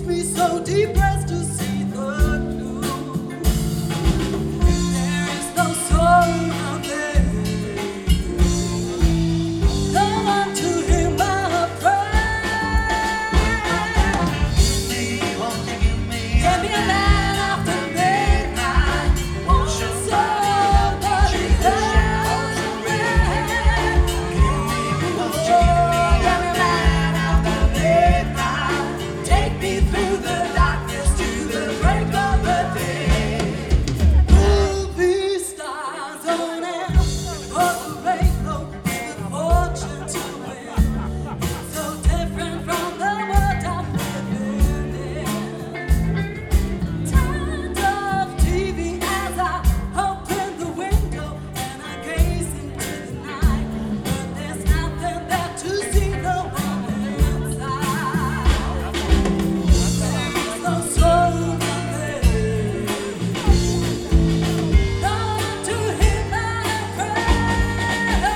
me so depressed to see the blue. There is no soul out there, no one to hear my prayer. Won't you give me Give me a man after midnight, won't you somebody else away? Won't you give me a man after midnight? Take me through the darkness to the break of the day. Movie stars on air for the rainbow with fortune to win. So different from the world I'm living in. Turned off TV as I open the window and I gaze into the night. But there's nothing there to see, no one inside. There's no soul out there, no one to hear my prayer.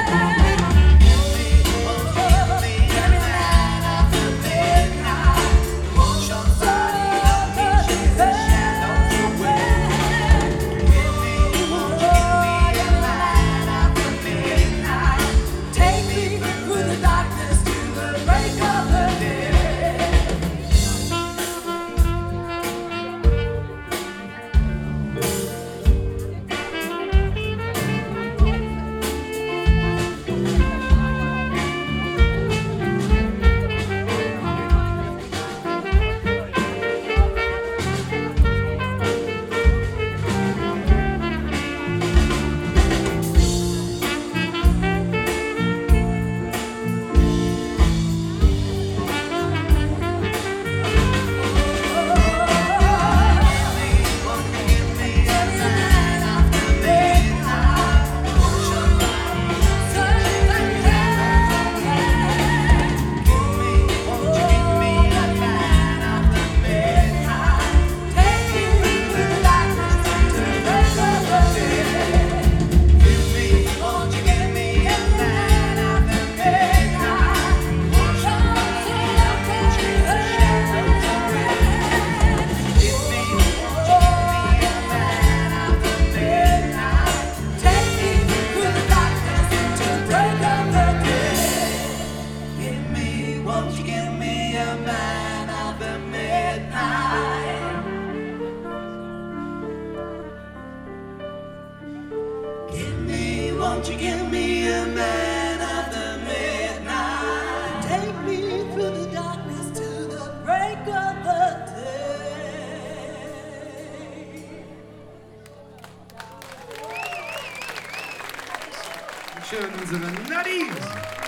Won't you give me a man after midnight? Won't you somebody chase the shadows away? Won't you give me a man after midnight? Take me through the darkness to the break of the day. Won't you give me a man after midnight? Won't you Won't you give me a man after midnight? Take me through the darkness to the break of the day. Won't you give me a man after midnight? Won't you chase the shadows away? Won't you give me a man after midnight? Take me through the darkness to the break of the day. Won't you give me a man after midnight? Won't you give me a man after midnight? Take me through the darkness to the break of the day. Schön, unsere Nadine.